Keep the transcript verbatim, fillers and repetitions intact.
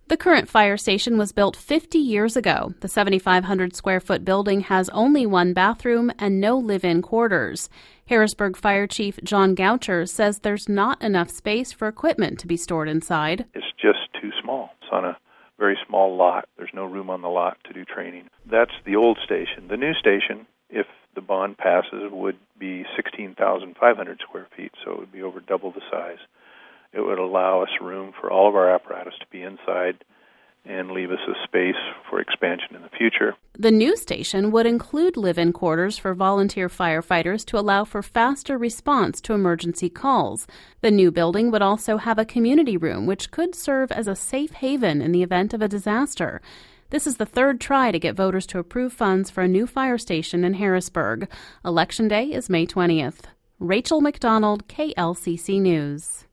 The current fire station was built fifty years ago. The seventy-five hundred square foot building has only one bathroom and no live-in quarters. Harrisburg Fire Chief John Goucher says there's not enough space for equipment to be stored inside. It's just too small. It's on a very small lot. There's no room on the lot to do training. That's the old station. The new station, if the bond passes, would be sixteen thousand five hundred square feet, so it would be over double the size. It would allow us room for all of our apparatus to be inside and leave us a space for expansion in the future. The new station would include live-in quarters for volunteer firefighters to allow for faster response to emergency calls. The new building would also have a community room, which could serve as a safe haven in the event of a disaster. This is the third try to get voters to approve funds for a new fire station in Harrisburg. Election Day is May twentieth. Rachel McDonald, K L C C News.